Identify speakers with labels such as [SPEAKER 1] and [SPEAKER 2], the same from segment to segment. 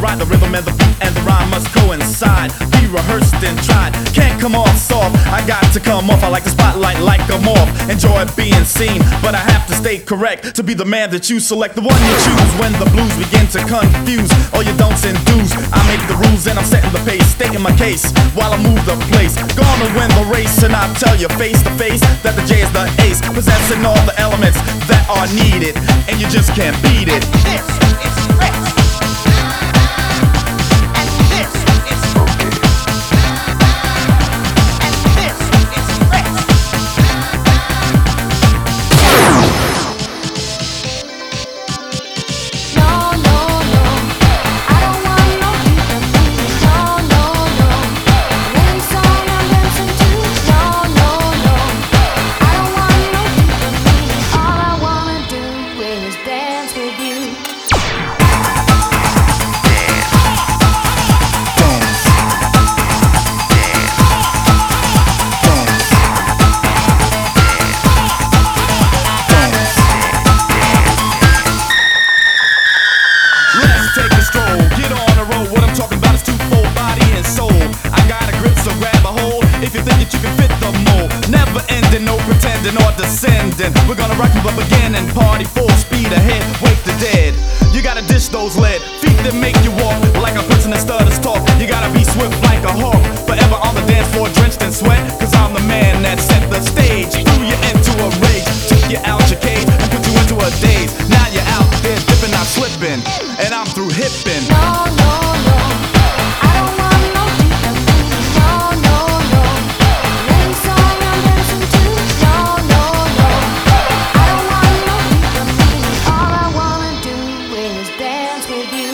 [SPEAKER 1] ride the rhythm and the beat and the rhyme must coincide. Be rehearsed and tried, can't come off soft. I got to come off, I like the spotlight like a moth. Enjoy being seen, but I have to stay correct to be the man that you select, the one you choose. When the blues begin to confuse all your don'ts and do's, I make the rules and I'm setting the pace, stating my case while I move the place. Gonna win the race, and I tell you face to face that the J is the ace, possessing all the elements that are needed, and you just can't beat it.
[SPEAKER 2] This is Rex.
[SPEAKER 1] Or descending, we're gonna rock from the beginning, party full speed ahead, wake the dead. You gotta dish those lead feet that make you walk like a person that stutters talk. You gotta be swift like a hawk, forever on the dance floor drenched in sweat, cause I'm the man that set the stage. Threw you into a rage, took you out your cage and put you into a daze. Now you're out there dipping, not slipping, and I'm through hipping.
[SPEAKER 3] No, no, no, I don't want no deeper meaning. No, no, no, any song I'm dancing to. No, no, no, I don't want no deeper meaning. All I wanna do is dance with you.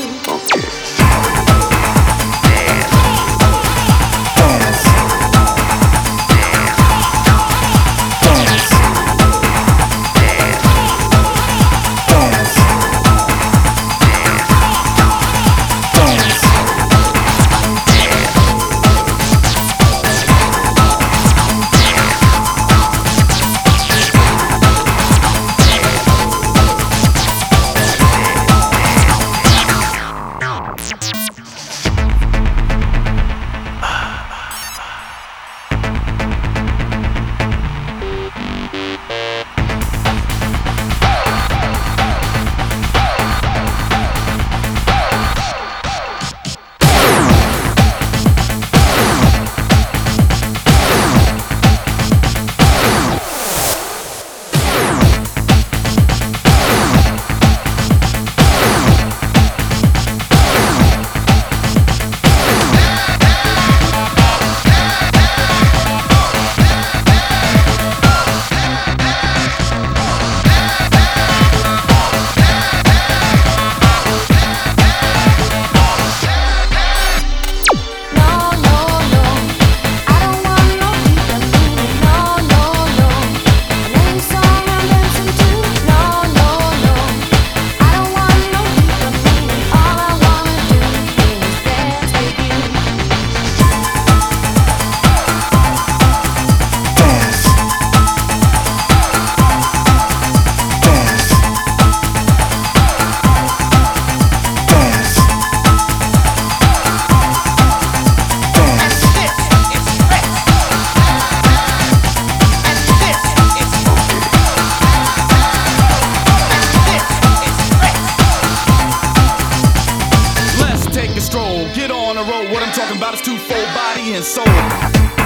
[SPEAKER 1] Get on the road, what I'm talking about is twofold body and soul.